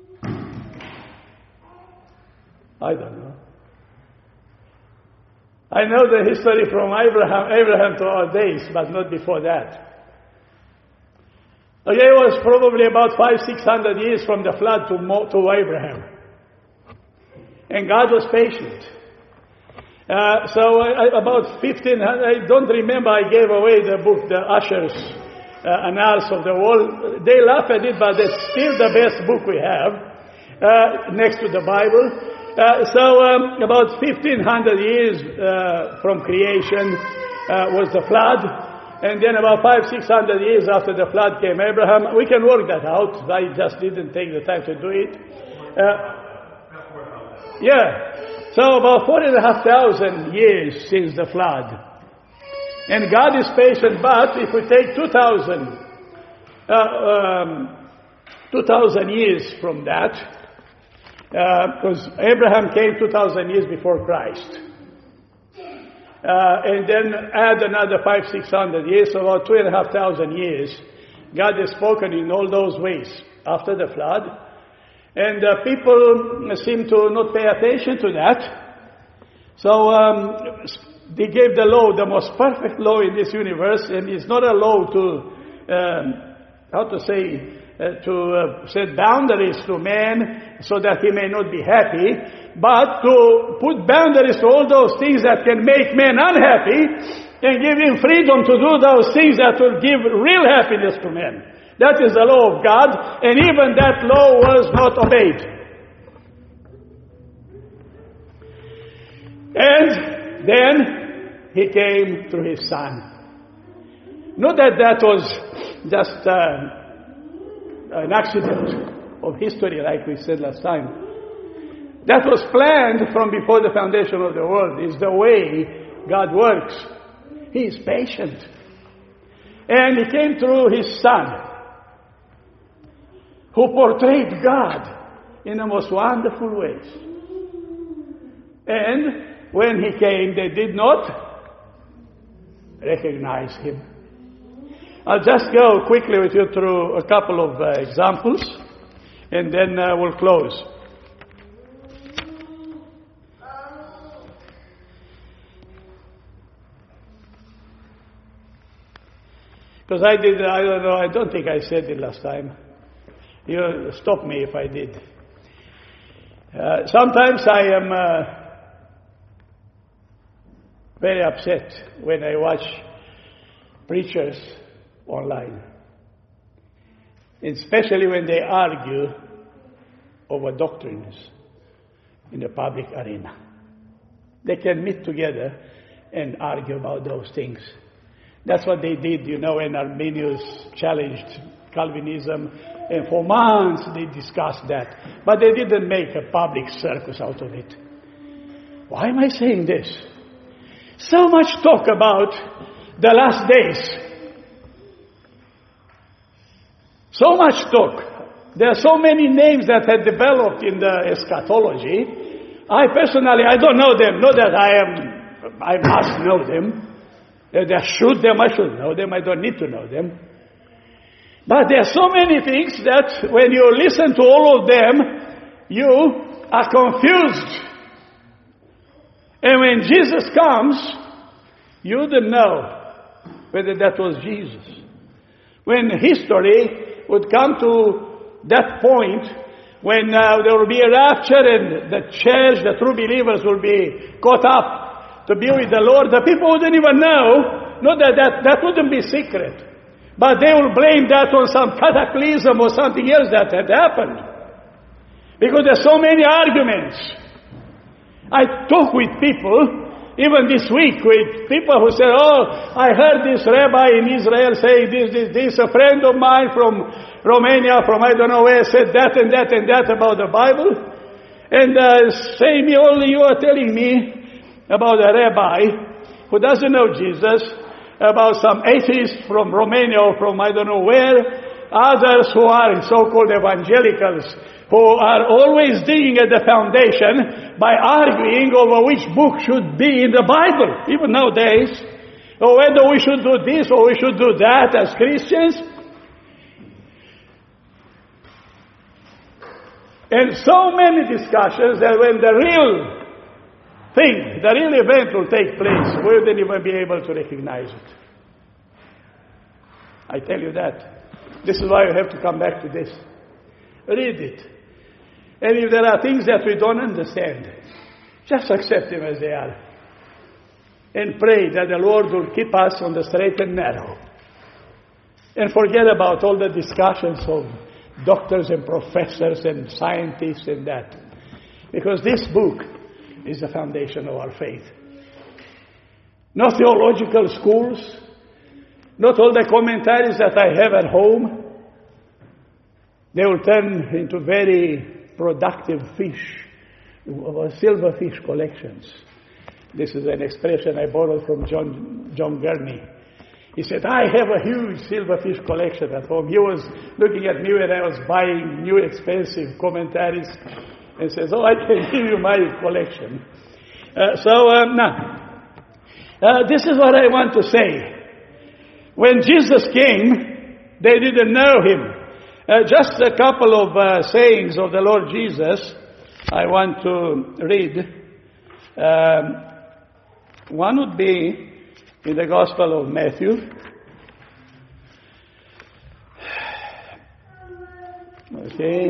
I don't know. I know the history from Abraham, Abraham to our days, but not before that. Okay, it was probably about five, six hundred years from the flood to, Mo, to Abraham. And God was patient. Uh, so uh, about fifteen hundred, I don't remember, I gave away the book, the Ushers' uh, Annals of the World. They laugh at it, but it's still the best book we have, uh, next to the Bible. Uh, so um, about fifteen hundred years uh, from creation uh, was the flood. And then about five, six hundred years after the flood came Abraham. We can work that out. I just didn't take the time to do it. Uh, yeah. So about four and a half thousand years since the flood. And God is patient, but if we take two thousand, uh, um, two thousand years from that, because uh, Abraham came two thousand years before Christ. Uh, and then add another five, six hundred years, so about two and a half thousand years. God has spoken in all those ways after the flood. And uh, people seem to not pay attention to that. So um, they gave the law, the most perfect law in this universe, and it's not a law to, um, how to say, uh, to uh, set boundaries to man so that he may not be happy, but to put boundaries to all those things that can make man unhappy and give him freedom to do those things that will give real happiness to man. That is the law of God, and even that law was not obeyed. And then he came through his son. Not that that was just uh, an accident of history, like we said last time. That was planned from before the foundation of the world. It's the way God works. He is patient. And he came through his son, who portrayed God in the most wonderful ways. And when he came, they did not recognize him. I'll just go quickly with you through a couple of uh, examples, and then uh, we'll close. Because I did, I don't know, I don't think I said it last time. You stop me if I did. Uh, sometimes I am uh, very upset when I watch preachers online, especially when they argue over doctrines in the public arena. They can meet together and argue about those things. That's what they did, you know, when Arminius challenged Calvinism, and for months they discussed that. But they didn't make a public circus out of it. Why am I saying this? So much talk about the last days. So much talk. There are so many names that have developed in the eschatology. I personally, I don't know them. Not that I am, I must know them. If I should them, I should know them. I don't need to know them. But there are so many things that when you listen to all of them, you are confused. And when Jesus comes, you don't know whether that was Jesus. When history would come to that point, when uh, there will be a rapture and the church, the true believers will be caught up to be with the Lord, the people wouldn't even know. Not that that, that wouldn't be secret. But they will blame that on some cataclysm or something else that had happened. Because there are so many arguments. I talk with people, even this week, with people who say, oh, I heard this rabbi in Israel say this, this, this. A friend of mine from Romania, from I don't know where, said that and that and that about the Bible. And uh, say me, only you are telling me about a rabbi who doesn't know Jesus, about some atheists from Romania or from I don't know where, others who are so-called evangelicals, who are always digging at the foundation by arguing over which book should be in the Bible, even nowadays, or whether we should do this or we should do that as Christians. And so many discussions that when the real thing, the real event will take place, we wouldn't even be able to recognize it. I tell you that. This is why you have to come back to this. Read it. And if there are things that we don't understand, just accept them as they are. And pray that the Lord will keep us on the straight and narrow. And forget about all the discussions of doctors and professors and scientists and that. Because this book is the foundation of our faith. Not theological schools, not all the commentaries that I have at home. They will turn into very productive fish, silver fish collections. This is an expression I borrowed from John, John Gurney. He said, I have a huge silverfish collection at home. He was looking at me when I was buying new expensive commentaries and says, oh, I can give you my collection. Uh, so, um, now, uh, this is what I want to say. When Jesus came, they didn't know him. Uh, just a couple of uh, sayings of the Lord Jesus I want to read. Um, one would be in the Gospel of Matthew. Okay.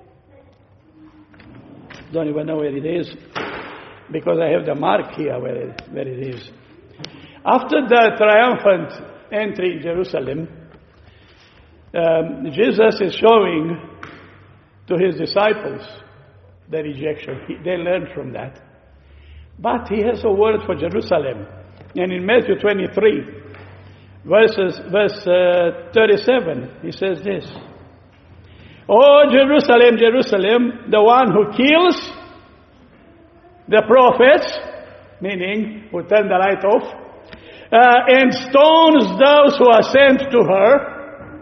Don't even know where it is, because I have the mark here where it, where it is. After the triumphant entry in Jerusalem, um, Jesus is showing to his disciples the rejection. He, they learned from that. But he has a word for Jerusalem. And in Matthew twenty-three, verses, verse uh, thirty-seven, he says this. Oh, Jerusalem, Jerusalem, the one who kills the prophets, meaning who turn the light off, uh, and stones those who are sent to her.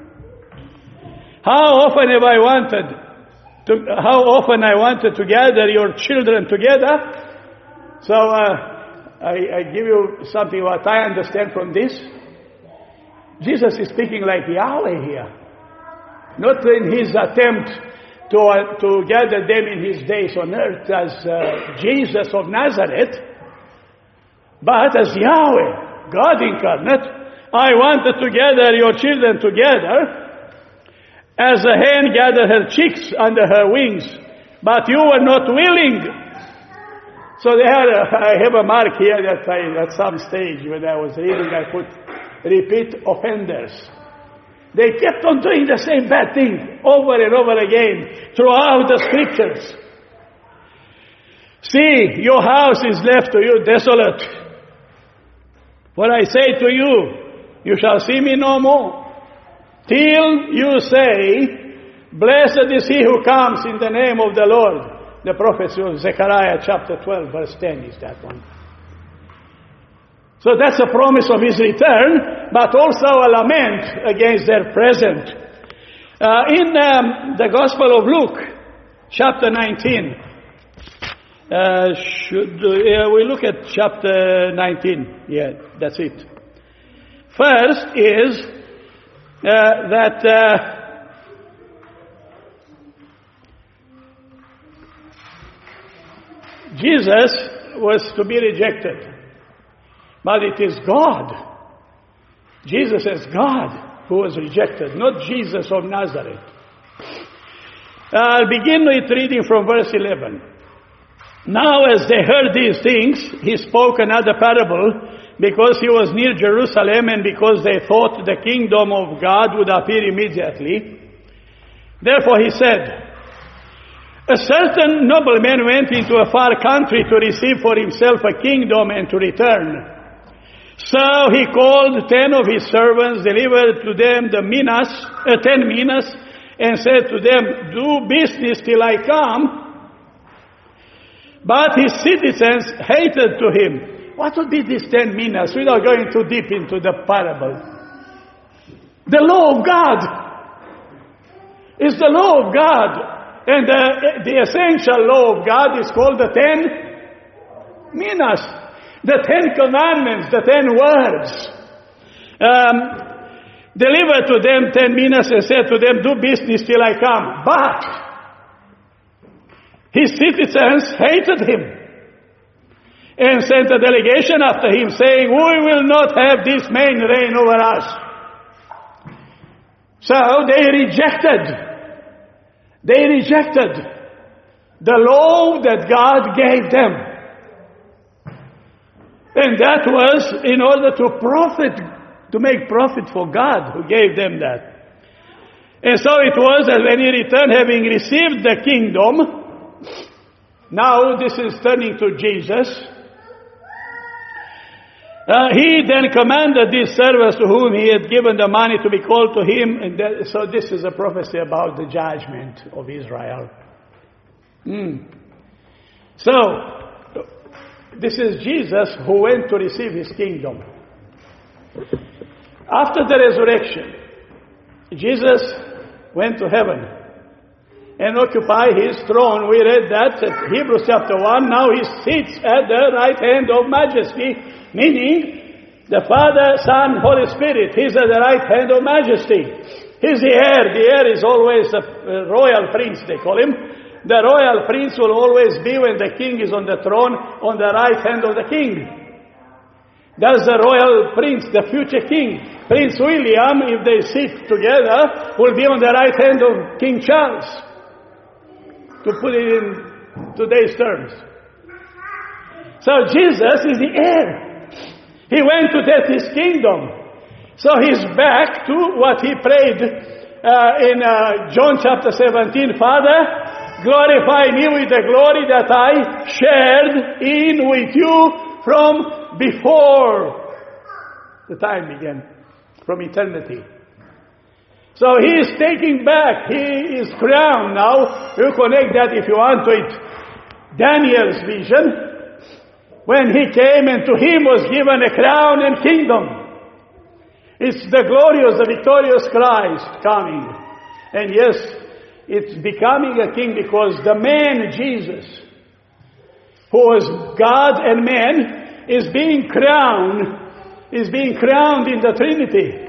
How often have I wanted to, how often I wanted to gather your children together? So, uh, I, I give you something what I understand from this. Jesus is speaking like Yahweh here. Not in his attempt to, uh, to gather them in his days on earth as uh, Jesus of Nazareth, but as Yahweh, God incarnate. I wanted to gather your children together as a hen gathers her chicks under her wings, but you were not willing. So there, I have a mark here that I, at some stage when I was reading, I put repeat offenders. They kept on doing the same bad thing over and over again throughout the scriptures. See, your house is left to you desolate. For I say to you, you shall see me no more, till you say, blessed is he who comes in the name of the Lord. The prophecy of Zechariah chapter twelve, verse ten is that one. So that's a promise of his return, but also a lament against their present. Uh, in um, the Gospel of Luke, chapter nineteen, uh, should uh, we look at chapter nineteen? Yeah, that's it. First is uh, that uh, Jesus was to be rejected. But it is God, Jesus as God, who was rejected, not Jesus of Nazareth. I'll begin with reading from verse eleven. Now as they heard these things, he spoke another parable, because he was near Jerusalem and because they thought the kingdom of God would appear immediately. Therefore he said, a certain nobleman went into a far country to receive for himself a kingdom and to return. So he called ten of his servants, delivered to them the minas, uh, ten minas, and said to them, do business till I come. But his citizens hated to him. What would be these ten minas? Without going too deep into the parable. The law of God is the law of God. And the, the essential law of God is called the ten minas. The Ten Commandments, the Ten Words. Um, delivered to them ten minas and said to them, do business till I come. But his citizens hated him and sent a delegation after him, saying, we will not have this man reign over us. So they rejected, they rejected the law that God gave them. And that was in order to profit, to make profit for God who gave them that. And so it was that when he returned, having received the kingdom, now this is turning to Jesus, uh, he then commanded these servants to whom he had given the money to be called to him. And that, so this is a prophecy about the judgment of Israel. Mm. So, this is Jesus who went to receive his kingdom. After the resurrection, Jesus went to heaven and occupied his throne. We read that at Hebrews chapter one. Now he sits at the right hand of majesty, meaning the Father, Son, Holy Spirit. He's at the right hand of majesty. He's the heir. The heir is always a royal prince, they call him. The royal prince will always be, when the king is on the throne, on the right hand of the king. That's the royal prince, the future king. Prince William, if they sit together, will be on the right hand of King Charles, to put it in today's terms. So Jesus is the heir. He went to take his kingdom. So he's back to what he prayed uh, in uh, John chapter seventeen. Father, glorify me with the glory that I shared in with you from before the time began, from eternity. So he is taking back, he is crowned now. You connect that if you want to it. Daniel's vision, when he came and to him was given a crown and kingdom. It's the glorious, the victorious Christ coming. And yes, it's becoming a king because the man Jesus, who was God and man, is being crowned, is being crowned in the Trinity.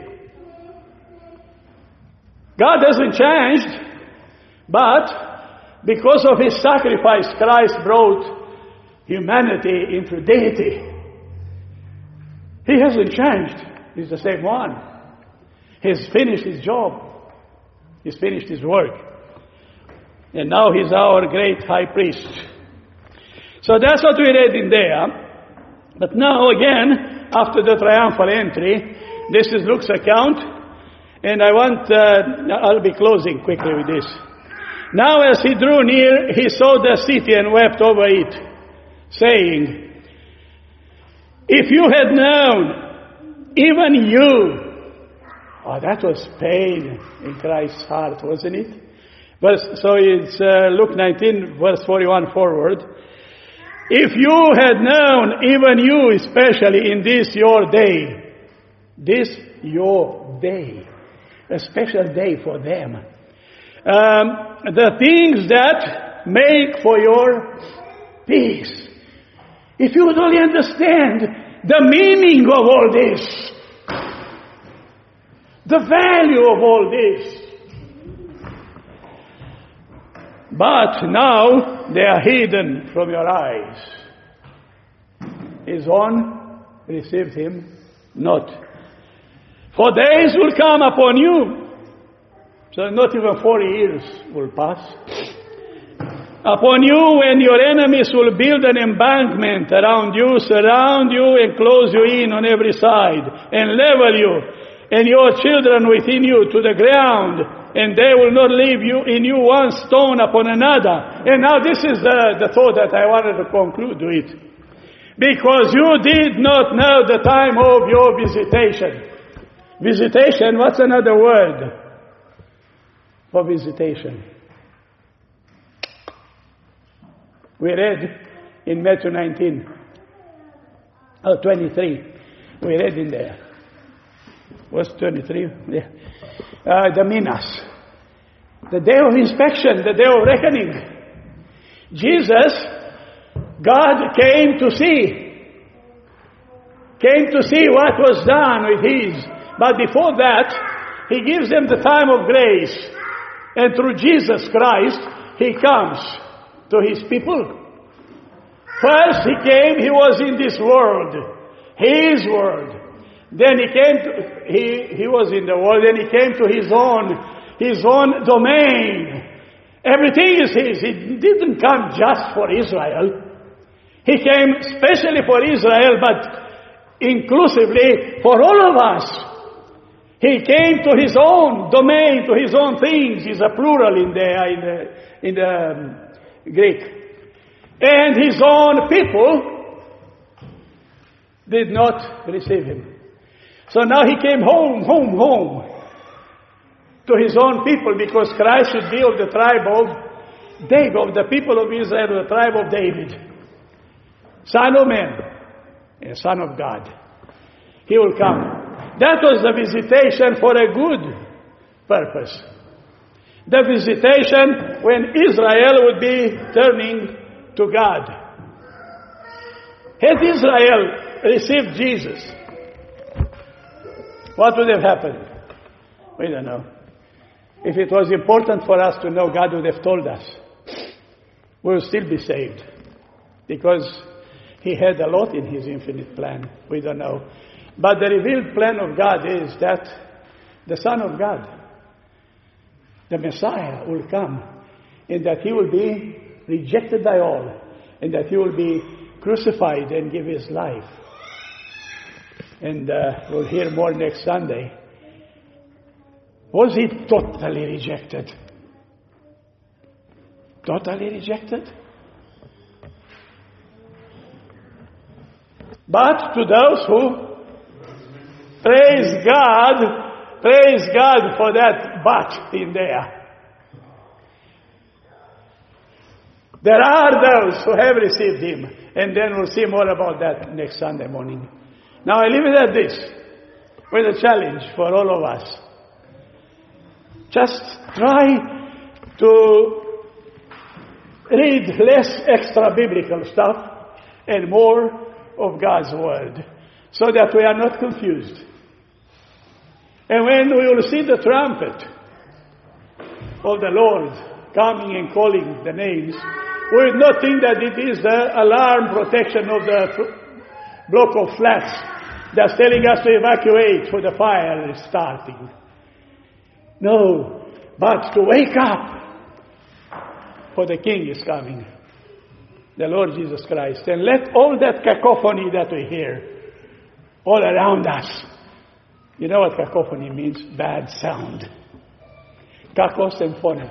God hasn't changed, but because of his sacrifice, Christ brought humanity into deity. He hasn't changed. He's the same one. He's finished his job. He's finished his work. And now he's our great high priest. So that's what we read in there. But now again, after the triumphal entry, this is Luke's account. And I want, uh, I'll be closing quickly with this. Now as he drew near, he saw the city and wept over it, saying, if you had known, even you, oh, that was pain in Christ's heart, wasn't it? Verse, so it's uh, Luke nineteen, verse forty-one forward. If you had known, even you especially in this your day, this your day, a special day for them, um, the things that make for your peace. If you would only understand the meaning of all this, the value of all this. But now they are hidden from your eyes. His own received him not. For days will come upon you, so not even forty years will pass, upon you when your enemies will build an embankment around you, surround you and close you in on every side, and level you and your children within you to the ground, and they will not leave you in you one stone upon another. And now this is the, the thought that I wanted to conclude with. Because you did not know the time of your visitation. Visitation, what's another word for visitation? We read in Matthew nineteen, oh, twenty-three. We read in there. Verse twenty-three. Yeah. Uh, the Minas. The day of inspection, the day of reckoning. Jesus, God came to see. Came to see what was done with his. But before that, he gives them the time of grace. And through Jesus Christ, he comes to his people. First he came, he was in this world, his world. Then he came to, he, he was in the world, then he came to his own, his own domain. Everything is his. He didn't come just for Israel. He came specially for Israel, but inclusively for all of us. He came to his own domain, to his own things. It's a plural in there, in the, in the um, Greek. And his own people did not receive him. So now he came home, home, home to his own people, because Christ should be of the tribe of David, of the people of Israel, of the tribe of David. Son of man, and Son of God. He will come. That was the visitation for a good purpose. The visitation when Israel would be turning to God. Had Israel received Jesus, what would have happened? We don't know. If it was important for us to know, God would have told us. We will still be saved. Because he had a lot in his infinite plan. We don't know. But the revealed plan of God is that the Son of God, the Messiah, will come, and that he will be rejected by all, and that he will be crucified and give his life. And uh, we'll hear more next Sunday. Was he totally rejected? Totally rejected? But to those who praise God, praise God for that but in there. There are those who have received him, and then we'll see more about that next Sunday morning. Now I leave it at this, with a challenge for all of us. Just try to read less extra biblical stuff and more of God's Word, so that we are not confused. And when we will see the trumpet of the Lord coming and calling the names, we will not think that it is the alarm protection of the block of flats that's telling us to evacuate for the fire is starting. No, but to wake up, for the King is coming, the Lord Jesus Christ. And let all that cacophony that we hear all around us, you know what cacophony means? Bad sound. Kakos and phony.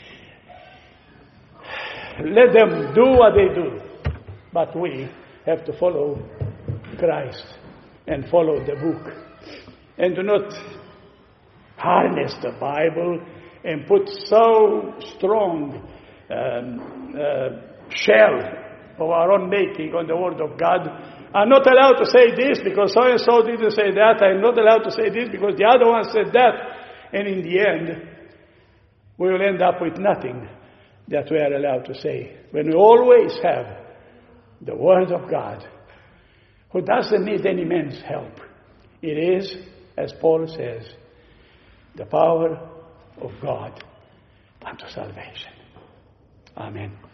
Let them do what they do, but we have to follow Christ and follow the book, and do not harness the Bible and put so strong um, uh, shell of our own making on the Word of God. I'm not allowed to say this because so and so didn't say that. I'm not allowed to say this because the other one said that. And in the end, we will end up with nothing that we are allowed to say, when we always have the Word of God, who doesn't need any man's help. It is, as Paul says, the power of God unto salvation. Amen.